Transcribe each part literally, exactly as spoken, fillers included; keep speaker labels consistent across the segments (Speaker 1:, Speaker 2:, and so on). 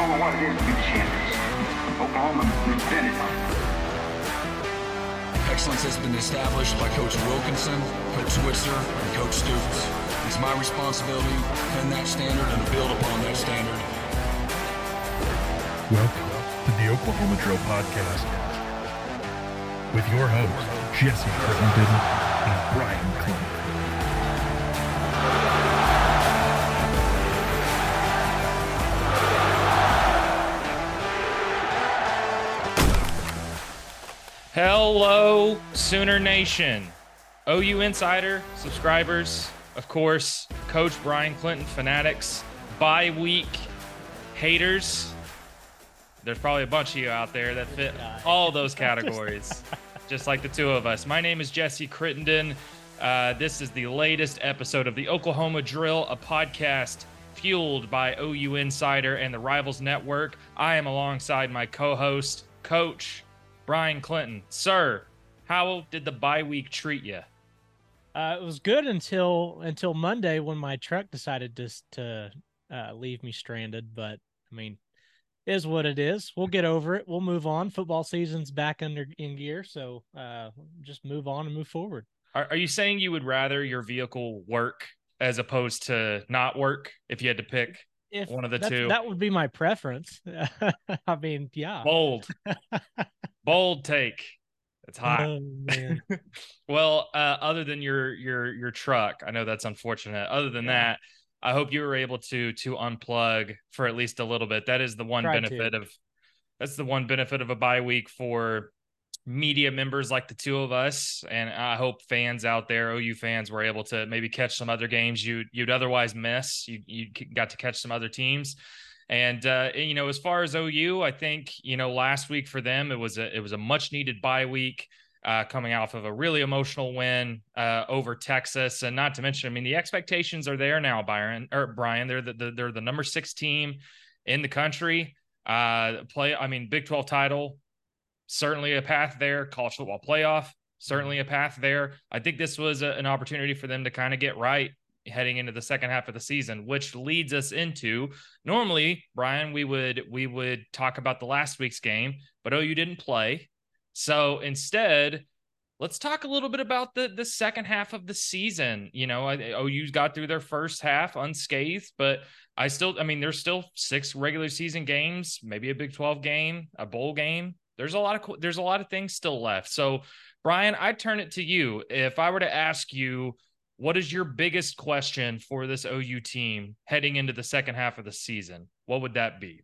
Speaker 1: Oklahoma what it is to be the champions. Oklahoma invented it.
Speaker 2: Excellence has been established by Coach Wilkinson, Coach Switzer, and Coach Stoops. It's my responsibility to defend that standard and to build upon that standard.
Speaker 3: Welcome to the Oklahoma Drill Podcast with your hosts, Jesse Crittenden and Brian Clinton.
Speaker 4: Hello, Sooner Nation. O U Insider subscribers, of course, Coach Brian Clinton fanatics, bye week haters. There's probably a bunch of you out there that fit all those categories, just like the two of us. My name is Jesse Crittenden. Uh, this is the latest episode of the Oklahoma Drill, a podcast fueled by O U Insider and the Rivals Network. I am alongside my co-host, Coach Brian Clinton. Sir, how did the bye week treat you?
Speaker 5: Uh, it was good until until Monday when my truck decided to to uh, leave me stranded. But I mean, is what it is. We'll get over it. We'll move on. Football season's back under in gear, so uh, just move on and move forward.
Speaker 4: Are, are you saying you would rather your vehicle work as opposed to not work if you had to pick
Speaker 5: If
Speaker 4: one of the
Speaker 5: that,
Speaker 4: two?
Speaker 5: That would be my preference. I mean, yeah.
Speaker 4: Bold. Bold take. It's hot.
Speaker 5: Oh, man.
Speaker 4: Well, uh, other than your your your truck, I know that's unfortunate. Other than
Speaker 5: Yeah.
Speaker 4: that, I hope you were able to to unplug for at least a little bit. That is the one
Speaker 5: Tried
Speaker 4: benefit
Speaker 5: to.
Speaker 4: of that's the one benefit of a bye week for media members like the two of us. And I hope fans out there, O U fans, were able to maybe catch some other games you you'd otherwise miss. You you got to catch some other teams. And, uh, you know, as far as O U, I think, you know, last week for them, it was a, it was a much needed bye week, uh, coming off of a really emotional win, uh, over Texas. And not to mention, I mean, the expectations are there now, Byron or Brian, they're the, the they're the number six team in the country, uh, play. I mean, Big twelve title, certainly a path there. College football playoff, certainly a path there. I think this was a, an opportunity for them to kind of get right heading into the second half of the season, which leads us into normally, Brian, we would we would talk about the last week's game, but O U didn't play. So instead, let's talk a little bit about the the second half of the season. You know, O U's got through their first half unscathed, but I still, I mean, there's still six regular season games, maybe a Big twelve game, a bowl game. There's a lot of there's a lot of things still left. So, Brian, I'd turn it to you. If I were to ask you, what is your biggest question for this O U team heading into the second half of the season? What would that be?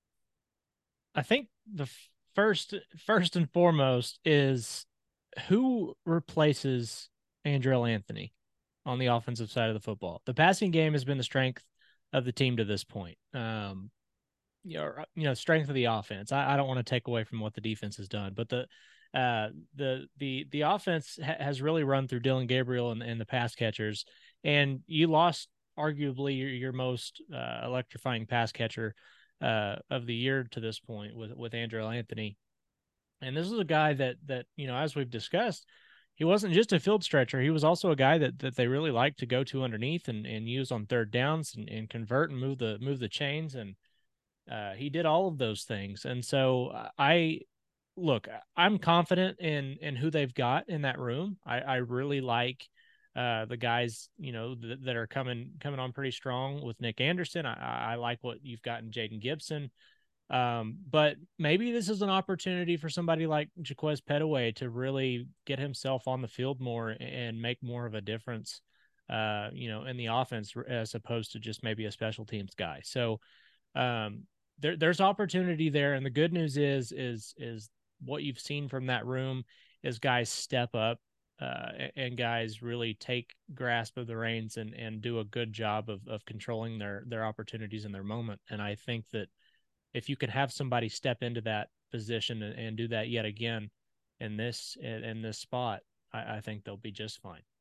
Speaker 5: I think the first first and foremost is who replaces Andrell Anthony on the offensive side of the football. The passing game has been the strength of the team to this point. Um, you know, you know, strength of the offense. I, I don't want to take away from what the defense has done, but the uh, the the the offense ha- has really run through Dylan Gabriel and, and the pass catchers, and you lost arguably your, your most uh, electrifying pass catcher uh, of the year to this point with with Andrell Anthony. And this is a guy that that you know, as we've discussed, he wasn't just a field stretcher. He was also a guy that that they really like to go to underneath and, and use on third downs and, and convert and move the move the chains. And uh, he did all of those things. And so I look, I'm confident in in who they've got in that room. I, I really like uh, the guys, you know, th- that are coming coming on pretty strong with Nick Anderson. I, I like what you've got in Jaden Gibson. Um, but maybe this is an opportunity for somebody like Jaquez Petaway to really get himself on the field more and make more of a difference, uh, you know, in the offense as opposed to just maybe a special teams guy. So um, there, there's opportunity there. And the good news is, is, is what you've seen from that room is guys step up uh, and guys really take grasp of the reins and, and do a good job of, of controlling their, their opportunities in their moment. And I think that if you could have somebody step into that position and, and do that yet again in this in this spot, I, I think they'll be just fine.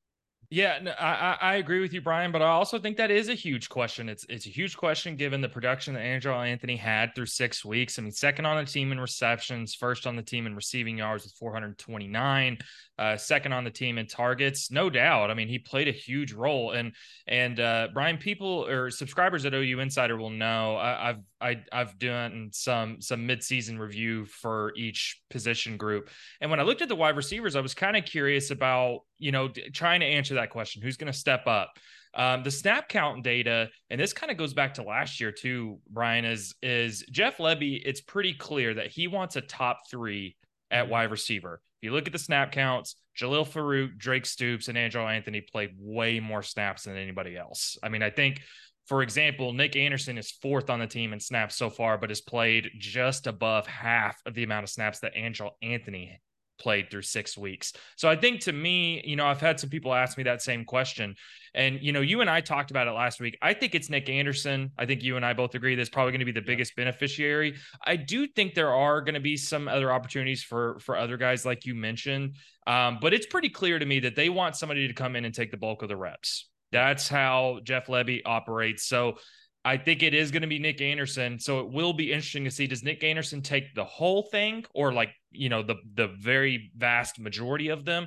Speaker 4: Yeah, no, I, I agree with you, Brian, but I also think that is a huge question. It's it's a huge question given the production that Andrew Anthony had through six weeks. I mean, second on the team in receptions, first on the team in receiving yards with four hundred twenty-nine, uh, second on the team in targets. No doubt. I mean, he played a huge role. And and uh, Brian, people or subscribers at O U Insider will know I, I've I, I've done some some midseason review for each position group. And when I looked at the wide receivers, I was kind of curious about, you know, trying to answer that question. Who's going to step up? Um, the snap count data, and this kind of goes back to last year too, Brian, is, is Jeff Lebby. It's pretty clear that he wants a top three at wide receiver. If you look at the snap counts, Jalil Farouk, Drake Stoops, and Angelo Anthony played way more snaps than anybody else. I mean, I think, for example, Nick Anderson is fourth on the team in snaps so far, but has played just above half of the amount of snaps that Angelo Anthony played through six weeks. So I think, to me, you know, I've had some people ask me that same question. And, you know, you and I talked about it last week. I think it's Nick Anderson. I think you and I both agree that's probably going to be the biggest beneficiary. I do think there are going to be some other opportunities for, for other guys, like you mentioned. Um, but it's pretty clear to me that they want somebody to come in and take the bulk of the reps. That's how Jeff Lebby operates. So I think it is going to be Nick Anderson. So it will be interesting to see, does Nick Anderson take the whole thing, or like, you know, the, the very vast majority of them,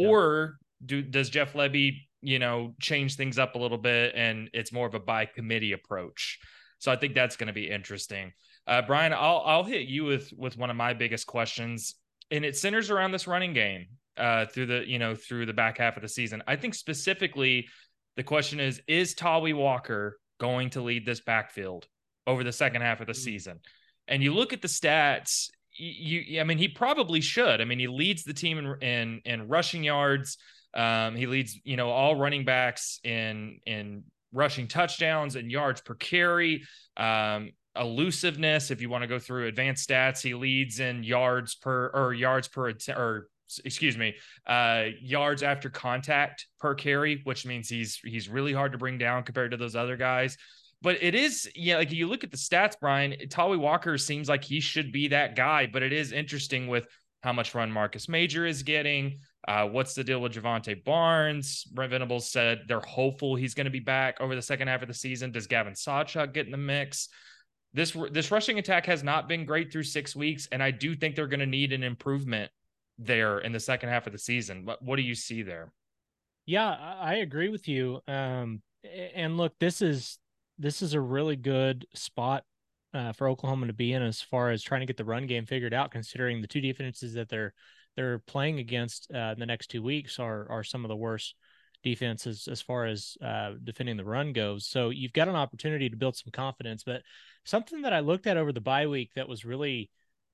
Speaker 4: or do, does Jeff Lebby, you know, change things up a little bit and it's more of a by committee approach? So I think that's going to be interesting. Uh, Brian, I'll, I'll hit you with, with one of my biggest questions, and it centers around this running game uh, through the, you know, through the back half of the season. I think specifically the question is, is Tawee Walker going to lead this backfield over the second half of the season? And you look at the stats, you, I mean, he probably should. I mean, he leads the team in, in, in rushing yards. Um, he leads, you know, all running backs in, in rushing touchdowns and yards per carry. Um, elusiveness, if you want to go through advanced stats, he leads in yards per, or yards per, or excuse me, uh, yards after contact per carry, which means he's he's really hard to bring down compared to those other guys. But it is, yeah, like you look at the stats, Brian, Tawee Walker seems like he should be that guy, but it is interesting with how much run Marcus Major is getting. Uh, what's the deal with Javante Barnes? Brent Venables said they're hopeful he's going to be back over the second half of the season. Does Gavin Sawchuk get in the mix? This, this rushing attack has not been great through six weeks, and I do think they're going to need an improvement there in the second half of the season. What, what do you see there?
Speaker 5: Yeah, I agree with you. Um, and look, this is, this is a really good spot uh, for Oklahoma to be in as far as trying to get the run game figured out, considering the two defenses that they're, they're playing against uh, in the next two weeks are, are some of the worst defenses as far as uh, defending the run goes. So you've got an opportunity to build some confidence, but something that I looked at over the bye week that was really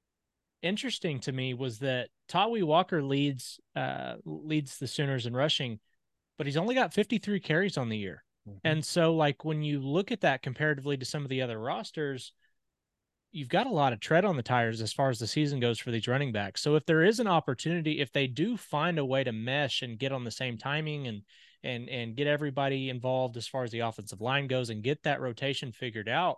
Speaker 5: interesting to me was that Tawee Walker leads uh, leads the Sooners in rushing, but he's only got fifty-three carries on the year. Mm-hmm. And so, like, when you look at that comparatively to some of the other rosters, you've got a lot of tread on the tires as far as the season goes for these running backs. So if there is an opportunity, if they do find a way to mesh and get on the same timing and and and get everybody involved as far as the offensive line goes and get that rotation figured out,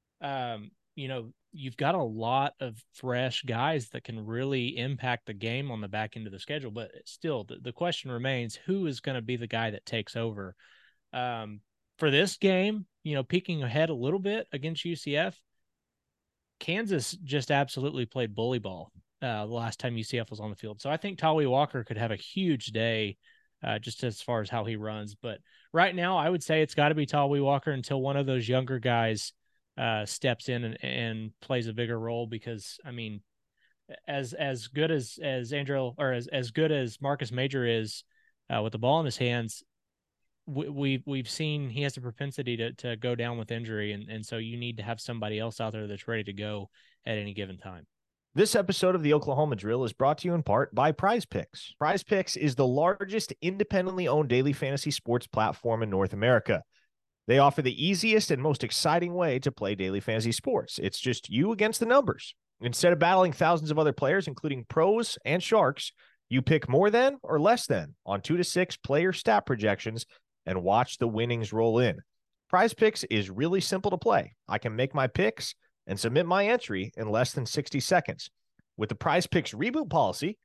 Speaker 5: um, you know, you've got a lot of fresh guys that can really impact the game on the back end of the schedule. But still, the, the question remains, who is going to be the guy that takes over? Um, for this game, you know, peeking ahead a little bit against U C F, Kansas just absolutely played bully ball uh, the last time U C F was on the field. So I think Tawee Walker could have a huge day uh, just as far as how he runs. But right now, I would say it's got to be Tawee Walker until one of those younger guys uh, steps in and, and plays a bigger role, because, I mean, as as good as as Andrew or as, as good as Marcus Major is uh, with the ball in his hands, we, we've we've seen he has a propensity to to go down with injury, and and so you need to have somebody else out there that's ready to go at any given time.
Speaker 6: This episode of the Oklahoma Drill is brought to you in part by Prize Picks. Prize Picks is the largest independently owned daily fantasy sports platform in North America. They offer the easiest and most exciting way to play daily fantasy sports. It's just you against the numbers. Instead of battling thousands of other players, including pros and sharks, you pick more than or less than on two to six player stat projections and watch the winnings roll in. Prize Picks is really simple to play. I can make my picks and submit my entry in less than sixty seconds. With the Prize Picks reboot policy,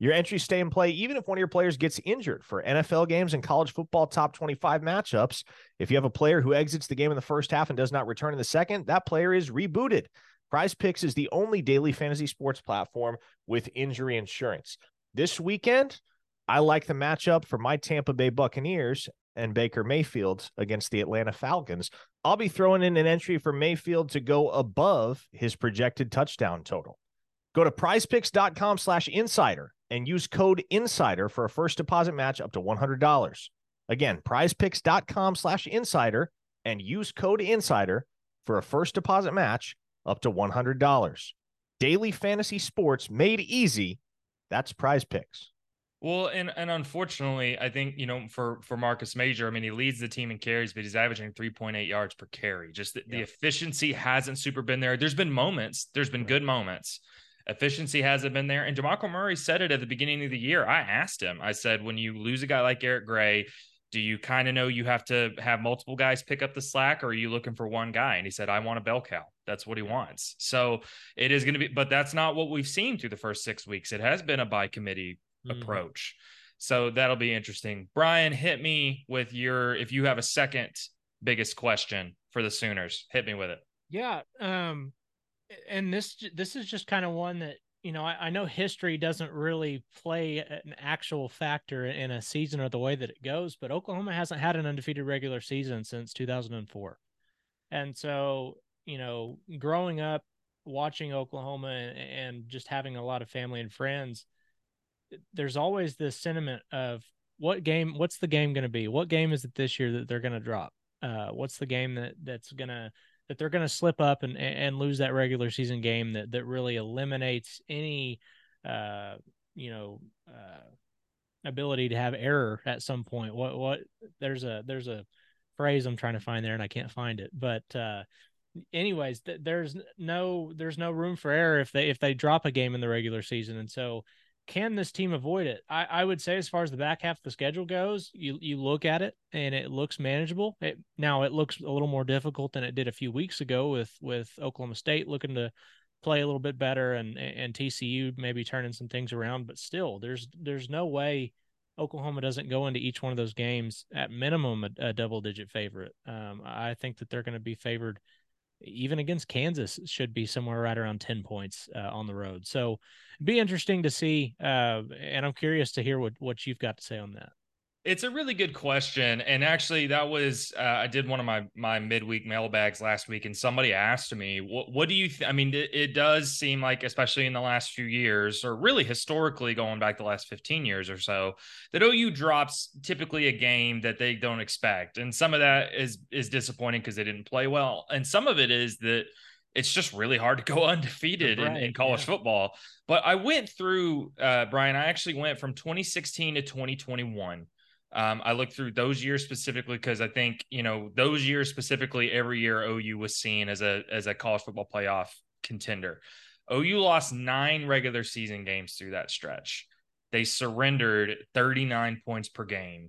Speaker 6: Your entries stay in play even if one of your players gets injured. For N F L games and college football top twenty-five matchups, if you have a player who exits the game in the first half and does not return in the second, that player is rebooted. Prize Picks is the only daily fantasy sports platform with injury insurance. This weekend, I like the matchup for my Tampa Bay Buccaneers and Baker Mayfield against the Atlanta Falcons. I'll be throwing in an entry for Mayfield to go above his projected touchdown total. Go to prizepicks.com slash insider and use code INSIDER for a first deposit match up to one hundred dollars. Again, prizepicks.com slash insider and use code INSIDER for a first deposit match up to one hundred dollars. Daily fantasy sports made easy. That's Prize Picks.
Speaker 4: Well, and and unfortunately, I think, you know, for for Marcus Major, I mean, he leads the team in carries, but he's averaging three point eight yards per carry. Just the, yeah. the efficiency hasn't super been there. There's been moments. There's been good moments. Efficiency hasn't been there. And DeMarco Murray said it at the beginning of the year. I asked him, I said, when you lose a guy like Eric Gray, do you kind of know you have to have multiple guys pick up the slack, or are you looking for one guy? And he said, I want a bell cow. That's what he wants. So it is going to be, but that's not what we've seen through the first six weeks. It has been a by committee mm-hmm. approach. So that'll be interesting. Brian, hit me with your, if you have a second biggest question for the Sooners, hit me with it.
Speaker 5: Yeah. Um, and this, this is just kind of one that, you know, I, I know history doesn't really play an actual factor in a season or the way that it goes, but Oklahoma hasn't had an undefeated regular season since two thousand four. And so, you know, growing up, watching Oklahoma and, and just having a lot of family and friends, there's always this sentiment of what game, what's the game going to be? What game is it this year that they're going to drop? Uh, what's the game that that's going to, that they're going to slip up and, and lose that regular season game that, that really eliminates any, uh, you know, uh, ability to have error at some point. What, what, there's a, there's a phrase I'm trying to find there and I can't find it, but, uh, anyways, th- there's no, there's no room for error if they, if they drop a game in the regular season. And so, can this team avoid it? I, I would say as far as the back half of the schedule goes, you you look at it and it looks manageable. It, now it looks a little more difficult than it did a few weeks ago with, with Oklahoma State looking to play a little bit better and, and T C U maybe turning some things around. But still, there's there's no way Oklahoma doesn't go into each one of those games at minimum a, a double-digit favorite. Um, I think that they're going to be favored even against Kansas, should be somewhere right around ten points uh, on the road. So it'd be interesting to see. Uh, and I'm curious to hear what, what you've got to say on that.
Speaker 4: It's a really good question. And actually that was, uh, I did one of my, my midweek mailbags last week and somebody asked me, what, what do you think? I mean, it, it does seem like, especially in the last few years, or really historically going back the last fifteen years or so, that O U drops typically a game that they don't expect. And some of that is, is disappointing because they didn't play well. And some of it is that it's just really hard to go undefeated right, in, in college yeah. football. But I went through, uh, Brian, I actually went from twenty sixteen to twenty twenty-one. Um, I looked through those years specifically because I think, you know, those years specifically, every year O U was seen as a as a college football playoff contender. O U lost nine regular season games through that stretch. They surrendered thirty-nine points per game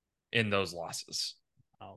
Speaker 4: in those losses. Wow.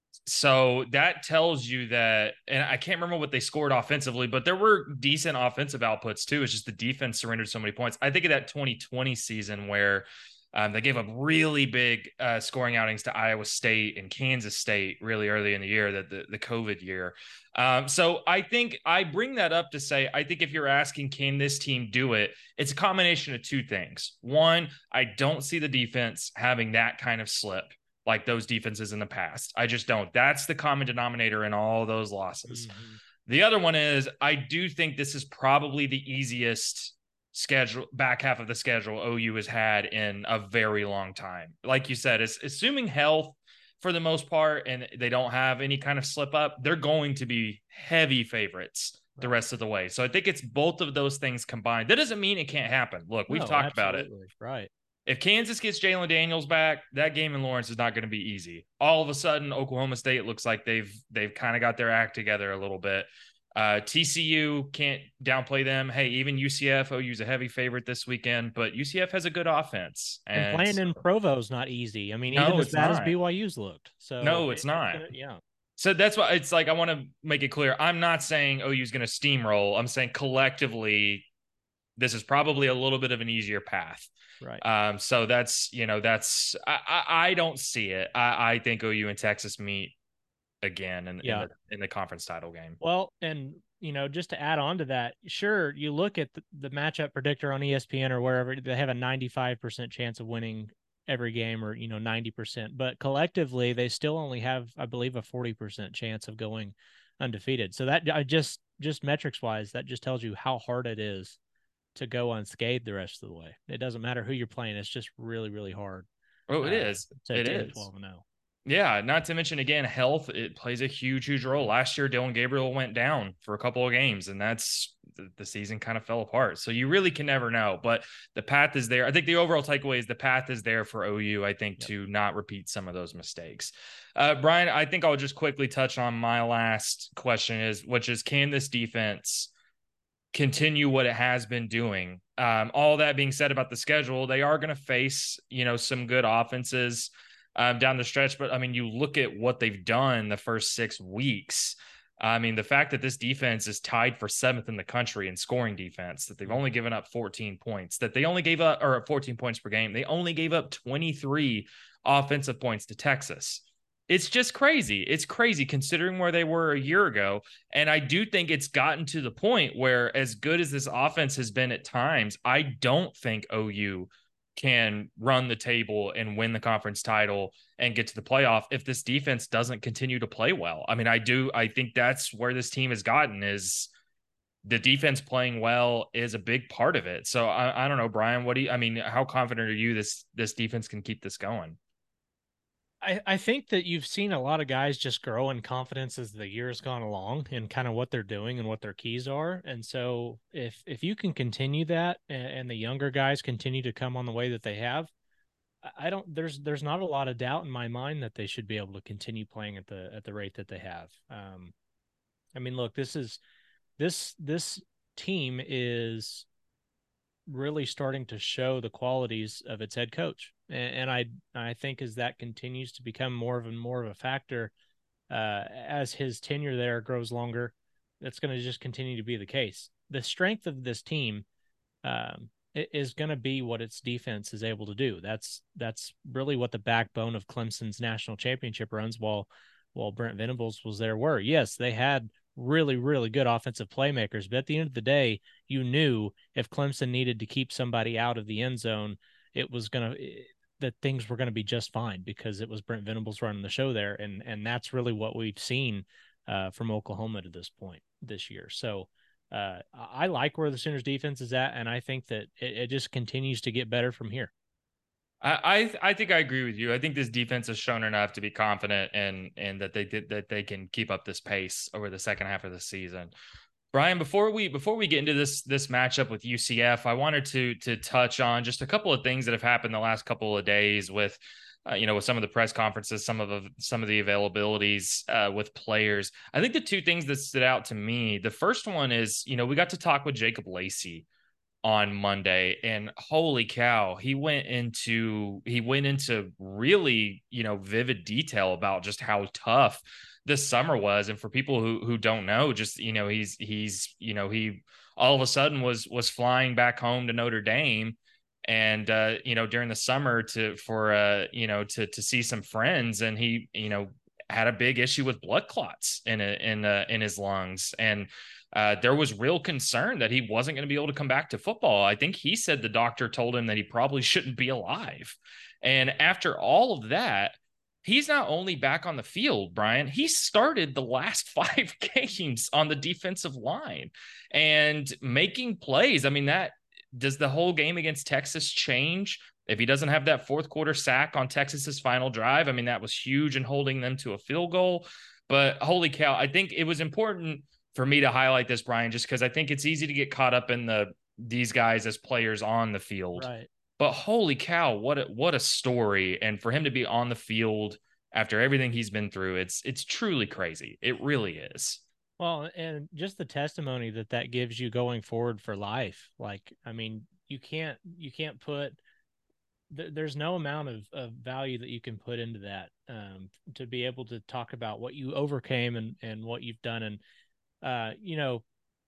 Speaker 4: So that tells you that, and I can't remember what they scored offensively, but there were decent offensive outputs too. It's just the defense surrendered so many points. I think of that twenty twenty season where Um, they gave up really big uh, scoring outings to Iowa State and Kansas State really early in the year, that the, the COVID year. Um, so I think I bring that up to say, I think if you're asking, can this team do it? It's a combination of two things. One, I don't see the defense having that kind of slip like those defenses in the past. I just don't. That's the common denominator in all those losses. Mm-hmm. The other one is I do think this is probably the easiest schedule, back half of the schedule O U has had in a very long time. Like you said, it's assuming health for the most part, and they don't have any kind of slip up, they're going to be heavy favorites the rest of the way. So I think it's both of those things combined. That doesn't mean it can't happen. Look, we've no, talked absolutely. about it.
Speaker 5: Right.
Speaker 4: If Kansas gets Jalen Daniels back, that game in Lawrence is not going to be easy. All of a sudden, Oklahoma State looks like they've they've kind of got their act together a little bit. Uh, T C U, can't downplay them. Hey, even U C F, O U's a heavy favorite this weekend, but U C F has a good offense. And,
Speaker 5: and playing in Provo is not easy. I mean, even no, as bad not. as B Y U's looked. So
Speaker 4: no, it's
Speaker 5: it,
Speaker 4: not.
Speaker 5: It's, yeah.
Speaker 4: So that's why it's like, I want to make it clear. I'm not saying O U's going to steamroll. I'm saying collectively this is probably a little bit of an easier path.
Speaker 5: Right.
Speaker 4: Um, so that's, you know, that's, I, I, I don't see it. I, I think O U and Texas meet again in,
Speaker 5: Yeah.
Speaker 4: in the, in the conference title game.
Speaker 5: Well, and, you know, just to add on to that, sure, you look at the, the matchup predictor on E S P N or wherever, they have a ninety-five percent chance of winning every game, or, you know, ninety percent, but collectively they still only have, I believe, a forty percent chance of going undefeated. So that I just, just metrics wise, that just tells you how hard it is to go unscathed the rest of the way. It doesn't matter who you're playing. It's just really, really hard.
Speaker 4: Oh, it
Speaker 5: uh,
Speaker 4: is.
Speaker 5: To,
Speaker 4: it
Speaker 5: to
Speaker 4: is.
Speaker 5: twelve and oh.
Speaker 4: Yeah, not to mention, again, health, it plays a huge, huge role. Last year, Dylan Gabriel went down for a couple of games, and that's the, the season kind of fell apart. So you really can never know, but the path is there. I think the overall takeaway is the path is there for O U, I think, yep. to not repeat some of those mistakes. Uh, Brian, I think I'll just quickly touch on my last question, is which is, can this defense continue what it has been doing? Um, all that being said about the schedule, they are going to face, you know, some good offenses Um, down the stretch. But I mean, you look at what they've done the first six weeks. I mean, the fact that this defense is tied for seventh in the country in scoring defense, that they've only given up fourteen points, that they only gave up, or fourteen points per game. They only gave up twenty-three offensive points to Texas. It's just crazy. It's crazy considering where they were a year ago. And I do think it's gotten to the point where, as good as this offense has been at times, I don't think O U can run the table and win the conference title and get to the playoff if this defense doesn't continue to play well. I mean, I do, I think that's where this team has gotten, is the defense playing well is a big part of it. So I, I don't know, Brian, what do you, I mean, how confident are you this, this defense can keep this going?
Speaker 5: I, I think that you've seen a lot of guys just grow in confidence as the year has gone along, and kind of what they're doing and what their keys are. And so if if you can continue that, and, and the younger guys continue to come on the way that they have, I don't there's there's not a lot of doubt in my mind that they should be able to continue playing at the at the rate that they have. Um, I mean, look, this is this this team is really starting to show the qualities of its head coach. And, and I, I think as that continues to become more of a, more of a factor, uh, as his tenure there grows longer, that's going to just continue to be the case. The strength of this team, um, is going to be what its defense is able to do. That's, that's really what the backbone of Clemson's national championship runs while, while Brent Venables was there were. Yes, they had really, really good offensive playmakers, but at the end of the day, you knew if Clemson needed to keep somebody out of the end zone, it was going to, that things were going to be just fine, because it was Brent Venables running the show there. And, and that's really what we've seen uh, from Oklahoma to this point this year. So uh, I like where the Sooners defense is at, and I think that it, it just continues to get better from here.
Speaker 4: I I think I agree with you. I think this defense has shown enough to be confident and and that they did that they can keep up this pace over the second half of the season. Brian, before we before we get into this this matchup with U C F, I wanted to to touch on just a couple of things that have happened the last couple of days with uh, you know, with some of the press conferences, some of the some of the availabilities uh, with players. I think the two things that stood out to me, the first one is, you know, we got to talk with Jacob Lacey on Monday, and holy cow, he went into he went into really, you know, vivid detail about just how tough this summer was. And for people who who don't know, just, you know, he's he's you know, he all of a sudden was was flying back home to Notre Dame, and uh you know, during the summer to for uh you know to to see some friends, and he, you know, had a big issue with blood clots in a, in uh, in his lungs, and Uh, there was real concern that he wasn't going to be able to come back to football. I think he said the doctor told him that he probably shouldn't be alive. And after all of that, he's not only back on the field, Brian, he started the last five games on the defensive line and making plays. I mean, that does the whole game against Texas change if he doesn't have that fourth quarter sack on Texas's final drive? I mean, that was huge in holding them to a field goal. But holy cow, I think it was important for me to highlight this, Brian, just because I think it's easy to get caught up in the these guys as players on the field.
Speaker 5: Right.
Speaker 4: But holy cow, what a, what a story. And for him to be on the field after everything he's been through, it's it's truly crazy. It really is.
Speaker 5: Well, and just the testimony that that gives you going forward for life. Like, I mean, you can't you can't put th- there's no amount of, of value that you can put into that, um, to be able to talk about what you overcame and, and what you've done. And Uh, you know,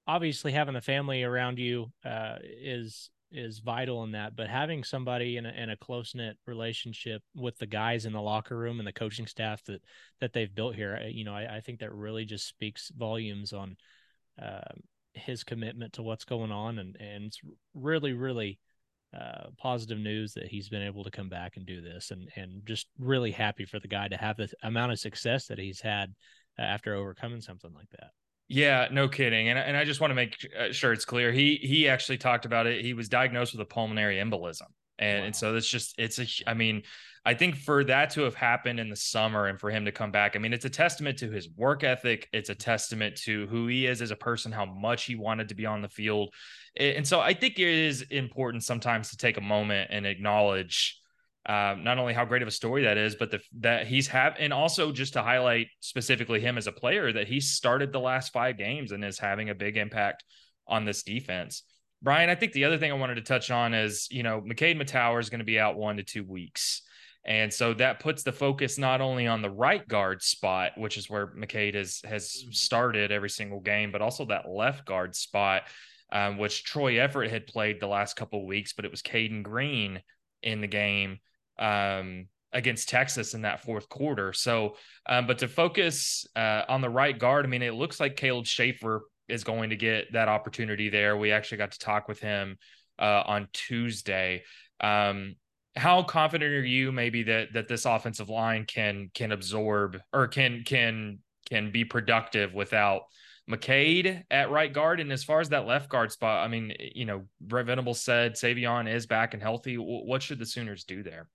Speaker 5: obviously having the family around you uh, is is vital in that, but having somebody in a, in a close-knit relationship with the guys in the locker room and the coaching staff that that they've built here, you know, I, I think that really just speaks volumes on uh, his commitment to what's going on, and and it's really really uh, positive news that he's been able to come back and do this, and and just really happy for the guy to have the amount of success that he's had after overcoming something like that.
Speaker 4: Yeah, no kidding. And, and I just want to make sure it's clear. He he actually talked about it. He was diagnosed with a pulmonary embolism. And, wow. and so it's just, it's a, I mean, I think for that to have happened in the summer and for him to come back, I mean, it's a testament to his work ethic. It's a testament to who he is as a person, how much he wanted to be on the field. And so I think it is important sometimes to take a moment and acknowledge Um, not only how great of a story that is, but the, that he's have, and also just to highlight specifically him as a player, that he started the last five games and is having a big impact on this defense. Brian, I think the other thing I wanted to touch on is, you know, McCade Mettauer is going to be out one to two weeks. And so that puts the focus not only on the right guard spot, which is where McCade has, has started every single game, but also that left guard spot, um, which Troy Everett had played the last couple of weeks, but it was Caden Green in the game um, against Texas in that fourth quarter. So, um, but to focus uh, on the right guard, I mean, it looks like Caleb Schaefer is going to get that opportunity there. We actually got to talk with him uh, on Tuesday. Um, how confident are you maybe that, that this offensive line can, can absorb or can, can, can be productive without McCade at right guard? And as far as that left guard spot, I mean, you know, Brent Venables said Savion is back and healthy. What should the Sooners do there?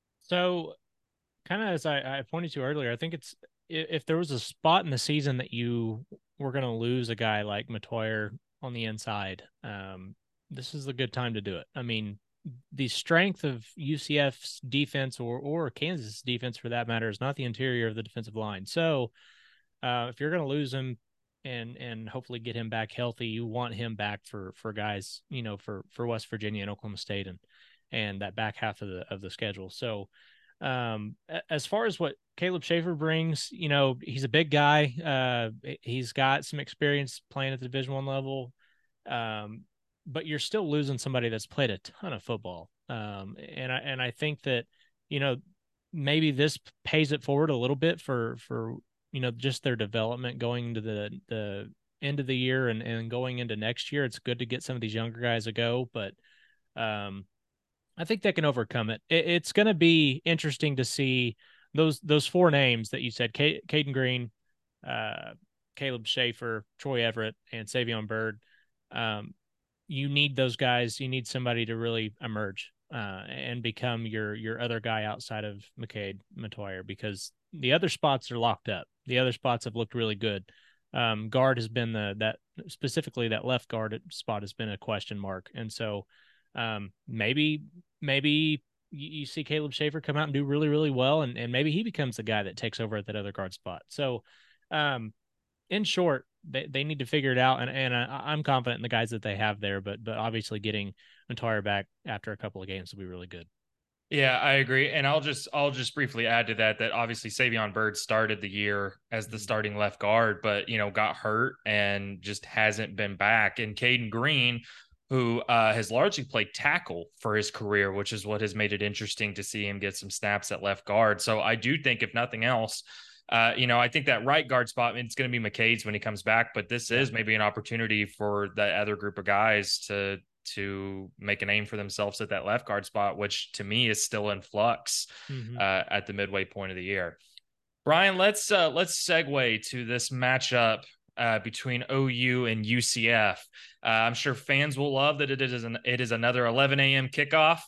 Speaker 5: So kind of as I, I pointed to earlier, I think it's, if there was a spot in the season that you were going to lose a guy like Mettauer on the inside, um, this is a good time to do it. I mean, the strength of U C F's defense or, or Kansas defense for that matter is not the interior of the defensive line. So uh, if you're going to lose him and, and hopefully get him back healthy, you want him back for, for guys, you know, for, for West Virginia and Oklahoma State and, and that back half of the, of the schedule. So um, as far as what Caleb Schaefer brings, you know, he's a big guy. Uh, he's got some experience playing at the Division One level. Um, but you're still losing somebody that's played a ton of football. Um, and I, and I think that, you know, maybe this pays it forward a little bit for, for, you know, just their development going into the, the end of the year and, and going into next year. It's good to get some of these younger guys a go, but um, I think they can overcome it. it it's going to be interesting to see those, those four names that you said, K- Caden Green, uh, Caleb Schaefer, Troy Everett, and Savion Byrd. Um, you need those guys. You need somebody to really emerge uh, and become your, your other guy outside of McCade Mettauer, because the other spots are locked up. The other spots have looked really good. Um, guard has been the, that specifically that left guard spot has been a question mark. And so um, maybe, maybe you, you see Caleb Schaefer come out and do really, really well. And, and maybe he becomes the guy that takes over at that other guard spot. So um, in short, they, they need to figure it out. And, and I, I'm confident in the guys that they have there, but, but obviously getting Mettauer back after a couple of games will be really good.
Speaker 4: Yeah, I agree. And I'll just I'll just briefly add to that that obviously Savion Byrd started the year as the starting left guard, but, you know, got hurt and just hasn't been back. And Caden Green, who uh, has largely played tackle for his career, which is what has made it interesting to see him get some snaps at left guard. So I do think, if nothing else, uh, you know, I think that right guard spot, I mean, it's going to be McCade's when he comes back, but this is maybe an opportunity for the other group of guys to to make a name for themselves at that left guard spot, which to me is still in flux mm-hmm. uh, at the midway point of the year. Brian, let's uh, let's segue to this matchup uh, between O U and U C F. Uh, I'm sure fans will love that it is an, it is another eleven a.m. kickoff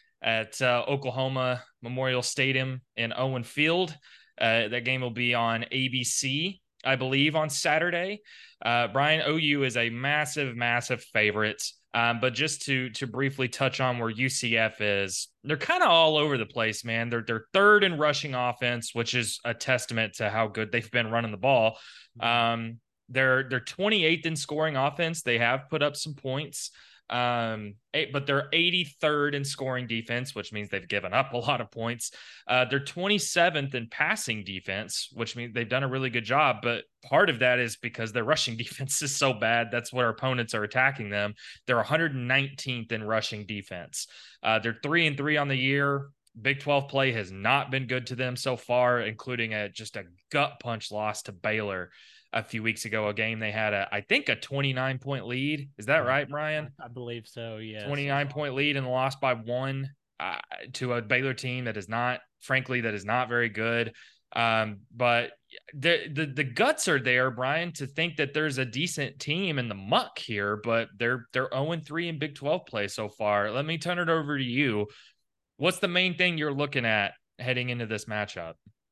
Speaker 4: at uh, Oklahoma Memorial Stadium in Owen Field. Uh, that game will be on A B C, I believe, on Saturday. Uh, Brian, O U is a massive, massive favorite. Um, but just to to briefly touch on where U C F is, they're kind of all over the place, man. They're they're third in rushing offense, which is a testament to how good they've been running the ball. Um, they're they're twenty-eighth in scoring offense. They have put up some points, Um, eight, but they're eighty-third in scoring defense, which means they've given up a lot of points. Uh, they're twenty-seventh in passing defense, which means they've done a really good job. But part of that is because their rushing defense is so bad. That's what our opponents are attacking them. They're one hundred nineteenth in rushing defense. Uh, they're three and three on the year. Big twelve play has not been good to them so far, including a just a gut punch loss to Baylor a few weeks ago, a game they had a, I think a twenty-nine point lead. Is that right, Brian?
Speaker 5: I believe so. Yeah.
Speaker 4: twenty-nine point lead and lost by one uh, to a Baylor team that is not, frankly, that is not very good. Um, but the, the, the guts are there, Brian, to think that there's a decent team in the muck here, but they're, they're oh and three in Big twelve play so far. Let me turn it over to you. What's the main thing you're looking at heading into this matchup?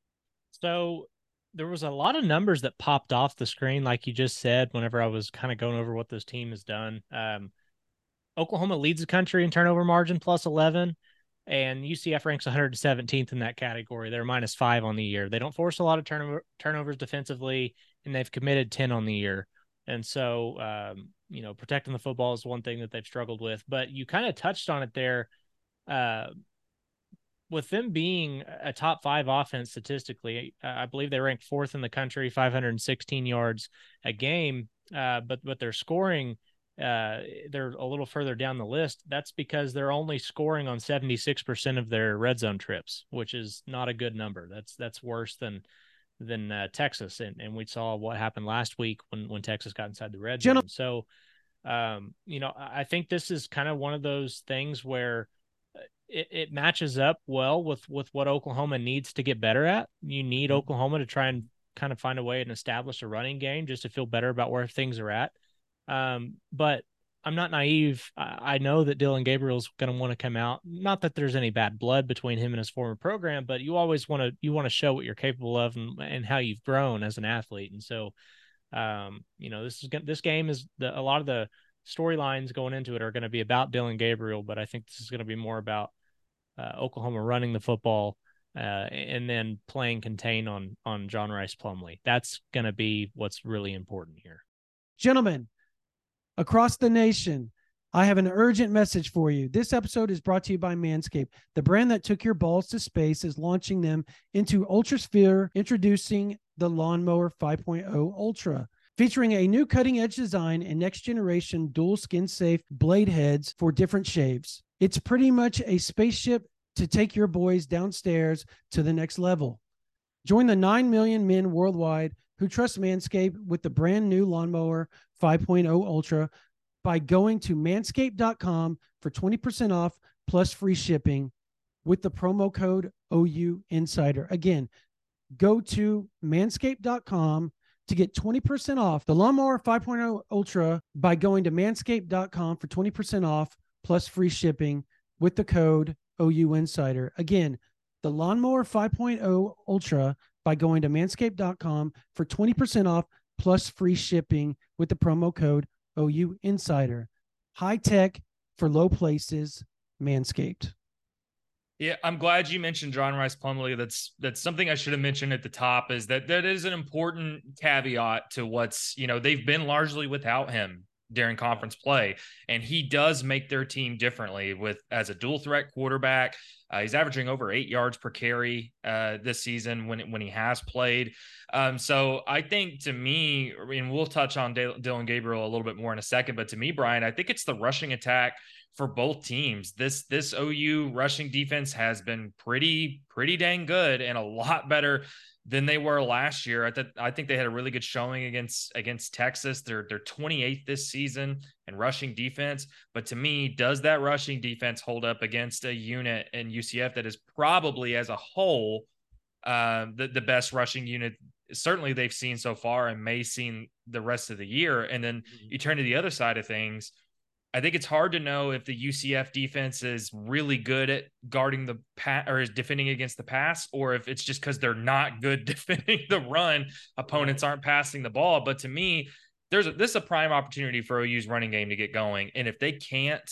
Speaker 5: So there was a lot of numbers that popped off the screen, like you just said, whenever I was kind of going over what this team has done. Um, Oklahoma leads the country in turnover margin, plus eleven, and U C F ranks one hundred seventeenth in that category. They're minus five on the year. They don't force a lot of turnover, turnovers defensively, and they've committed ten on the year. And so, um, you know, protecting the football is one thing that they've struggled with. But you kind of touched on it there. Uh, with them being a top five offense statistically, I believe they ranked fourth in the country, five hundred sixteen yards a game. Uh, but but their scoring, uh, they're a little further down the list. That's because they're only scoring on seventy-six percent of their red zone trips, which is not a good number. That's that's worse than than uh, Texas, and and we saw what happened last week when when Texas got inside the red zone. So, um, you know, I think this is kind of one of those things where It, it matches up well with, with what Oklahoma needs to get better at. You need mm-hmm. Oklahoma to try and kind of find a way and establish a running game just to feel better about where things are at. Um, but I'm not naive. I, I know that Dillon Gabriel's going to want to come out. Not that there's any bad blood between him and his former program, but you always want to you want to show what you're capable of and, and how you've grown as an athlete. And so, um, you know, this is this game is the, a lot of the storylines going into it are going to be about Dillon Gabriel, but I think this is going to be more about uh, Oklahoma running the football uh, and then playing contain on on John Rice Plumlee. That's going to be what's really important here.
Speaker 7: Gentlemen, across the nation, I have an urgent message for you. This episode is brought to you by Manscaped. The brand that took your balls to space is launching them into Ultrasphere, introducing the Lawnmower five point oh Ultra. Featuring a new cutting-edge design and next-generation dual skin-safe blade heads for different shaves. It's pretty much a spaceship to take your boys downstairs to the next level. Join the nine million men worldwide who trust Manscaped with the brand new Lawnmower five point oh Ultra by going to manscaped dot com for twenty percent off plus free shipping with the promo code O U Insider. Again, go to manscaped dot com to get twenty percent off the Lawnmower five point oh Ultra by going to manscaped dot com for twenty percent off plus free shipping with the code O U Insider. Again, the Lawnmower five point oh Ultra by going to manscaped dot com for twenty percent off plus free shipping with the promo code O U Insider. High tech for low places, Manscaped.
Speaker 4: Yeah, I'm glad you mentioned John Rice Plumlee. That's that's something I should have mentioned at the top, is that that is an important caveat to what's, you know, they've been largely without him during conference play, and he does make their team differently with as a dual threat quarterback. Uh, he's averaging over eight yards per carry uh, this season when when he has played. Um, so I think, to me, I mean, we'll touch on D- Dillon Gabriel a little bit more in a second, but to me, Brian, I think it's the rushing attack for both teams. This this O U rushing defense has been pretty pretty dang good, and a lot better than they were last year. I th- I think they had a really good showing against against Texas. They're they're twenty-eighth this season in rushing defense. But to me, does that rushing defense hold up against a unit in U C F that is probably, as a whole, uh, the the best rushing unit certainly they've seen so far and may see the rest of the year? And then you turn to the other side of things. I think it's hard to know if the U C F defense is really good at guarding the pass or is defending against the pass, or if it's just because they're not good defending the run. Opponents aren't passing the ball. But to me, there's a, this is a prime opportunity for O U's running game to get going. And if they can't,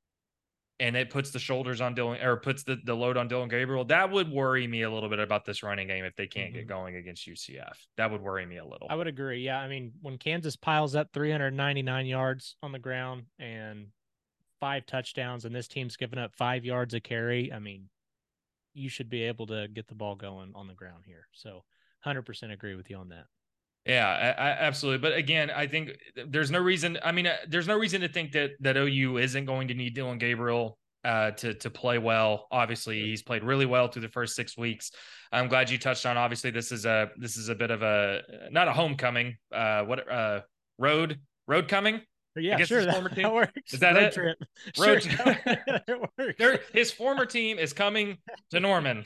Speaker 4: and it puts the shoulders on Dillon, or puts the, the load on Dillon Gabriel, that would worry me a little bit about this running game if they can't mm-hmm. get going against U C F. That would worry me a little.
Speaker 5: I would agree. Yeah, I mean, when Kansas piles up three hundred ninety-nine yards on the ground and five touchdowns and this team's given up five yards a carry, I mean, you should be able to get the ball going on the ground here. So one hundred percent agree with you on that.
Speaker 4: Yeah, I, I, absolutely. But again, I think there's no reason. I mean, uh, there's no reason to think that that O U isn't going to need Dillon Gabriel uh, to to play well. Obviously, he's played really well through the first six weeks. I'm glad you touched on. Obviously, this is a this is a bit of a not a homecoming. Uh, what uh, road road coming?
Speaker 5: Yeah, sure. That, that works.
Speaker 4: Is that
Speaker 5: road
Speaker 4: it?
Speaker 5: Trip.
Speaker 4: Road
Speaker 5: sure.
Speaker 4: That works. His former team is coming to Norman.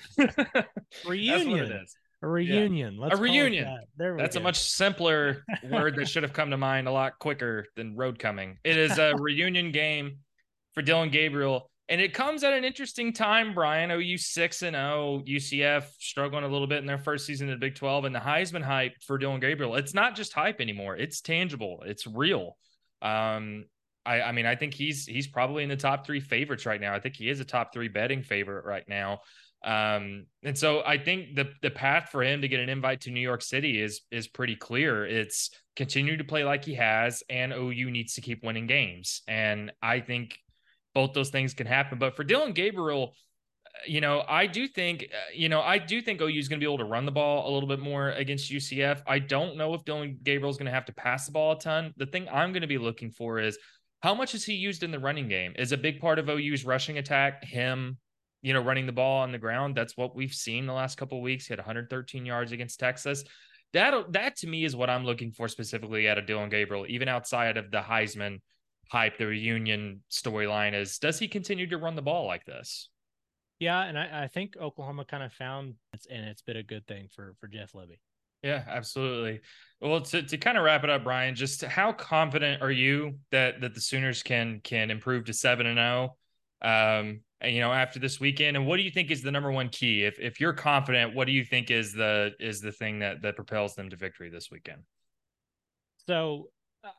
Speaker 5: Reunion.
Speaker 4: That's what it is.
Speaker 5: A reunion.
Speaker 4: Yeah.
Speaker 5: Let's
Speaker 4: a reunion.
Speaker 5: That. There we
Speaker 4: That's
Speaker 5: go.
Speaker 4: a much simpler word that should have come to mind a lot quicker than road coming. It is a reunion game for Dillon Gabriel. And it comes at an interesting time, Brian. O U six and oh, U C F struggling a little bit in their first season in the Big twelve, and the Heisman hype for Dillon Gabriel. It's not just hype anymore. It's tangible. It's real. Um, I, I mean, I think he's he's probably in the top three favorites right now. I think he is a top three betting favorite right now. Um, and so I think the the path for him to get an invite to New York City is is pretty clear. It's continue to play like he has, and O U needs to keep winning games. And I think both those things can happen. But for Dillon Gabriel, you know, I do think, you know, I do think O U is going to be able to run the ball a little bit more against U C F. I don't know if Dillon Gabriel is going to have to pass the ball a ton. The thing I'm going to be looking for is how much is he used in the running game? Is a big part of O U's rushing attack him, you know, running the ball on the ground? That's what we've seen the last couple of weeks. He had one hundred thirteen yards against Texas. That, that to me is what I'm looking for specifically out of Dillon Gabriel, even outside of the Heisman hype, the reunion storyline is, does he continue to run the ball like this?
Speaker 5: Yeah, and I, I think Oklahoma kind of found it's and it's been a good thing for for Jeff Lebby.
Speaker 4: Yeah, absolutely. Well, to to kind of wrap it up, Brian, just how confident are you that that the Sooners can can improve to seven and zero? Um, and, you know, after this weekend, and what do you think is the number one key? If if you're confident, what do you think is the is the thing that that propels them to victory this weekend?
Speaker 5: So.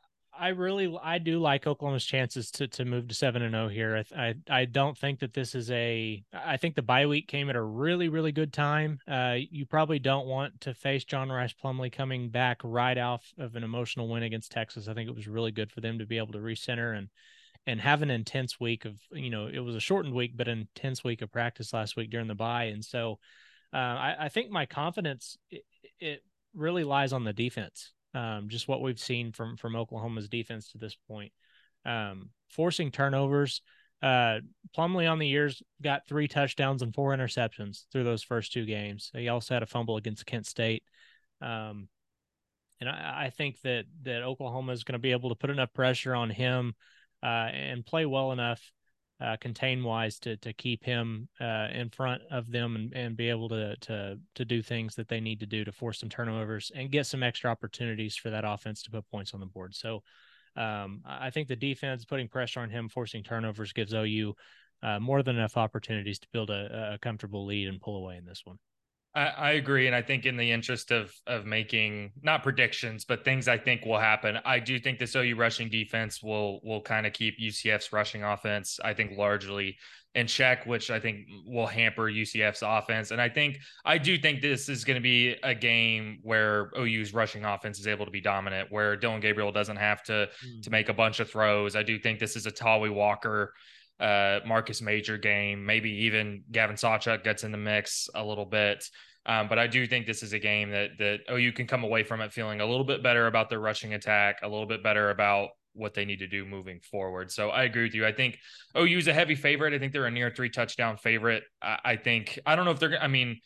Speaker 5: I really, I do like Oklahoma's chances to to move to seven and zero here. I, I, I don't think that this is a. I think the bye week came at a really, really good time. Uh, you probably don't want to face John Rice Plumlee coming back right off of an emotional win against Texas. I think it was really good for them to be able to recenter and and have an intense week of, you know, it was a shortened week, but an intense week of practice last week during the bye. And so, uh, I, I think my confidence it, it really lies on the defense. Um, just what we've seen from from Oklahoma's defense to this point, um, forcing turnovers. Uh, Plumlee on the years got three touchdowns and four interceptions through those first two games. He also had a fumble against Kent State, um, and I, I think that that Oklahoma is going to be able to put enough pressure on him uh, and play well enough, uh, contain wise, to to keep him uh, in front of them and, and be able to to to do things that they need to do to force some turnovers and get some extra opportunities for that offense to put points on the board. So um, I think the defense putting pressure on him, forcing turnovers, gives O U uh, more than enough opportunities to build a, a comfortable lead and pull away in this one.
Speaker 4: I, I agree. And I think in the interest of of making not predictions, but things I think will happen, I do think this O U rushing defense will will kind of keep U C F's rushing offense, I think, largely in check, which I think will hamper U C F's offense. And I think I do think this is going to be a game where O U's rushing offense is able to be dominant, where Dillon Gabriel doesn't have to mm. to make a bunch of throws. I do think this is a Tawi Walker, uh, Marcus Major game. Maybe even Gavin Sawchuk gets in the mix a little bit. Um, but I do think this is a game that that O U can come away from it feeling a little bit better about their rushing attack, a little bit better about what they need to do moving forward. So I agree with you. I think O U is a heavy favorite. I think they're a near three touchdown favorite. I, I think, I don't know if they're, I mean,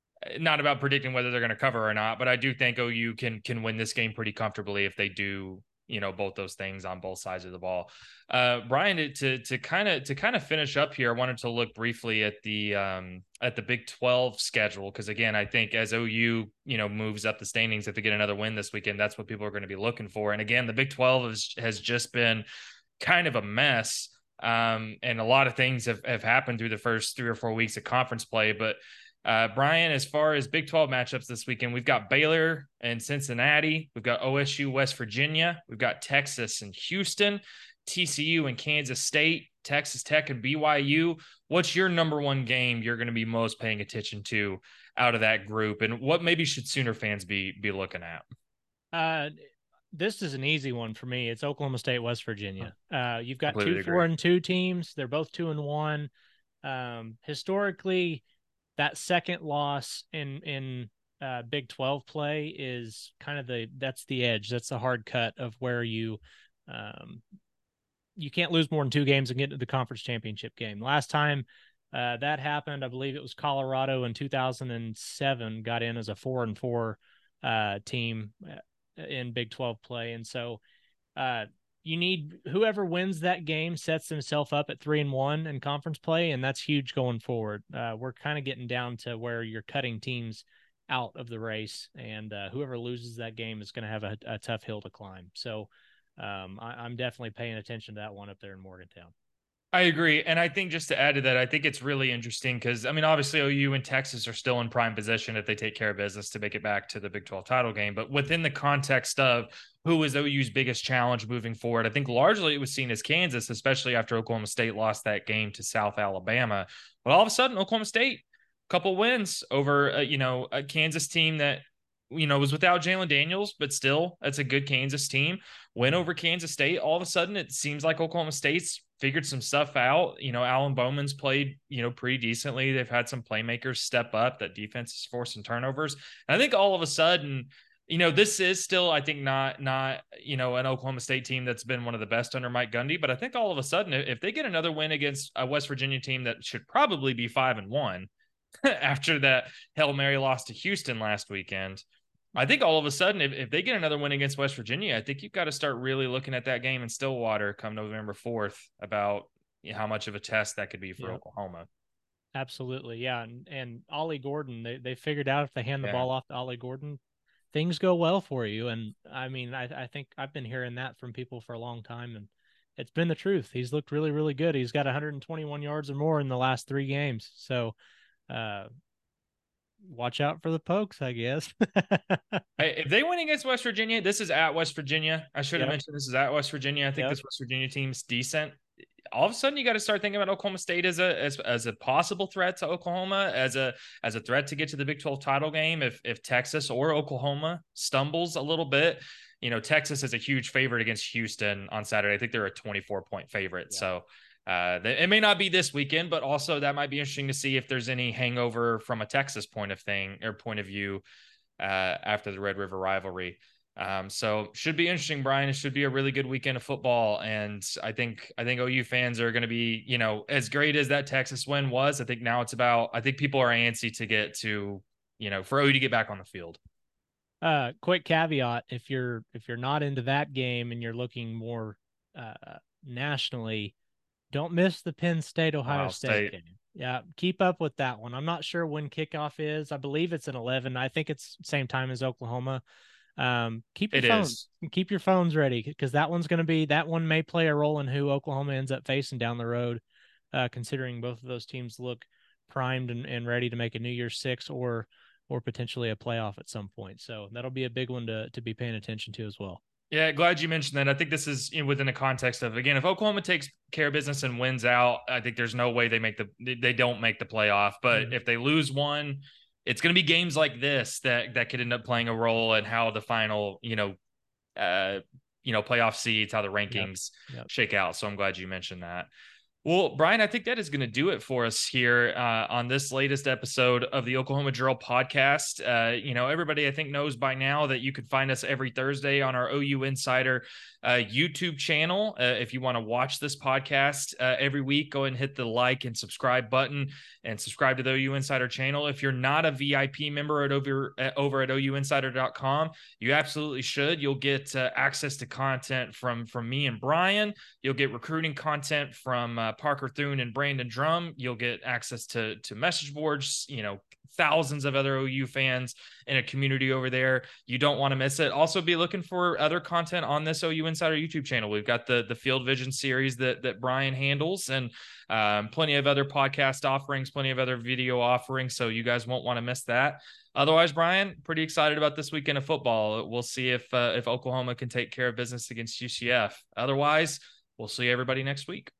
Speaker 4: not about predicting whether they're going to cover or not, but I do think O U can, can win this game pretty comfortably if they do, you know, both those things on both sides of the ball. Uh, Brian, to, to kind of, to kind of finish up here, I wanted to look briefly at the, um, at the Big twelve schedule. Cause again, I think as O U, you know, moves up the standings, if they get another win this weekend, that's what people are going to be looking for. And again, the Big twelve has, has just been kind of a mess. Um, and a lot of things have, have happened through the first three or four weeks of conference play, but Uh, Brian, as far as Big twelve matchups this weekend, we've got Baylor and Cincinnati. We've got O S U, West Virginia. We've got Texas and Houston, T C U and Kansas State, Texas Tech and B Y U. What's your number one game you're going to be most paying attention to out of that group? And what maybe should Sooner fans be be looking at?
Speaker 5: Uh, this is an easy one for me. It's Oklahoma State, West Virginia. Uh, you've got
Speaker 4: Completely
Speaker 5: two
Speaker 4: agree.
Speaker 5: four and two teams. They're both two and one. Um, historically, that second loss in in uh, Big twelve play is kind of the that's the edge. That's the hard cut of where you um, you can't lose more than two games and get to the conference championship game. Last time uh, that happened, I believe it was Colorado in two thousand seven. Got in as a four and four uh, team in Big twelve play, and so uh, you need whoever wins that game sets themselves up at three and one in conference play, and that's huge going forward. Uh, we're kind of getting down to where you're cutting teams out of the race, and uh, whoever loses that game is going to have a, a tough hill to climb. So um, I, I'm definitely paying attention to that one up there in Morgantown.
Speaker 4: I agree. And I think just to add to that, I think it's really interesting because, I mean, obviously O U and Texas are still in prime position if they take care of business to make it back to the Big twelve title game. But within the context of who is O U's biggest challenge moving forward, I think largely it was seen as Kansas, especially after Oklahoma State lost that game to South Alabama. But all of a sudden, Oklahoma State, a couple wins over, uh, you know, a Kansas team that, you know, was without Jalen Daniels, but still, that's a good Kansas team. Win over Kansas State. All of a sudden, it seems like Oklahoma State's figured some stuff out. You know, Alan Bowman's played, you know, pretty decently. They've had some playmakers step up. That defense is forcing turnovers. And I think all of a sudden, you know, this is still, I think, not, not, you know, an Oklahoma State team that's been one of the best under Mike Gundy. But I think all of a sudden, if they get another win against a West Virginia team that should probably be five and one after that Hail Mary loss to Houston last weekend, I think all of a sudden, if, if they get another win against West Virginia, I think you've got to start really looking at that game in Stillwater come November fourth about you know, how much of a test that could be for
Speaker 5: yeah.
Speaker 4: Oklahoma.
Speaker 5: Absolutely. Yeah. And, and Ollie Gordon, they, they figured out if they hand the
Speaker 4: yeah.
Speaker 5: ball off to Ollie Gordon, things go well for you. And I mean, I, I think I've been hearing that from people for a long time, and it's been the truth. He's looked really, really good. He's got one hundred twenty-one yards or more in the last three games. So, uh, watch out for the Pokes, I guess.
Speaker 4: Hey, if they win against West Virginia, this is at West Virginia. I should have
Speaker 5: Yep.
Speaker 4: mentioned this is at West Virginia. I think
Speaker 5: Yep.
Speaker 4: this West Virginia team's decent. All of a sudden, you got to start thinking about Oklahoma State as a as, as a possible threat to Oklahoma, as a as a threat to get to the Big twelve title game. If if Texas or Oklahoma stumbles a little bit, you know, Texas is a huge favorite against Houston on Saturday. I think they're a twenty-four point favorite. Yeah. So. Uh, it may not be this weekend, but also that might be interesting to see if there's any hangover from a Texas point of thing or point of view uh, after the Red River rivalry. Um, so should be interesting, Brian. It should be a really good weekend of football. And I think, I think O U fans are going to be, you know, as great as that Texas win was, I think now it's about, I think people are antsy to get to, you know, for O U to get back on the field.
Speaker 5: Uh, quick caveat. If you're, if you're not into that game and you're looking more uh, nationally, don't miss the Penn State Ohio, Ohio State. State game. Yeah, keep up with that one. I'm not sure when kickoff is. I believe it's at eleven. I think it's same time as Oklahoma. Um, keep your
Speaker 4: it
Speaker 5: phones,
Speaker 4: is.
Speaker 5: keep your phones ready because that one's going to be that one may play a role in who Oklahoma ends up facing down the road. Uh, considering both of those teams look primed and, and ready to make a New Year's Six or or potentially a playoff at some point. So that'll be a big one to to be paying attention to as well.
Speaker 4: Yeah, glad you mentioned that. I think this is you know, within the context of, again, if Oklahoma takes care of business and wins out, I think there's no way they make the they don't make the playoff. But mm-hmm. if they lose one, it's going to be games like this that that could end up playing a role in how the final, you know, uh, you know, playoff seeds, how the rankings yep. Yep. shake out. So I'm glad you mentioned that. Well, Brian, I think that is going to do it for us here uh, on this latest episode of the Oklahoma Drill podcast. Uh, you know, everybody I think knows by now that you can find us every Thursday on our O U Insider uh, YouTube channel. Uh, if you want to watch this podcast uh, every week, go ahead and hit the like and subscribe button and subscribe to the O U Insider channel. If you're not a V I P member at over, uh, over at O U insider dot com, you absolutely should. You'll get uh, access to content from, from me and Brian. You'll get recruiting content from uh, Parker Thune and Brandon Drum. You'll get access to, to message boards, you know, thousands of other O U fans in a community over there. You don't want to miss it. Also be looking for other content on this O U Insider YouTube channel. We've got the, the Field Vision series that, that Brian handles and um, plenty of other podcast offerings, plenty of other video offerings. So you guys won't want to miss that. Otherwise, Brian, pretty excited about this weekend of football. We'll see if, uh, if Oklahoma can take care of business against U C F. Otherwise, we'll see everybody next week.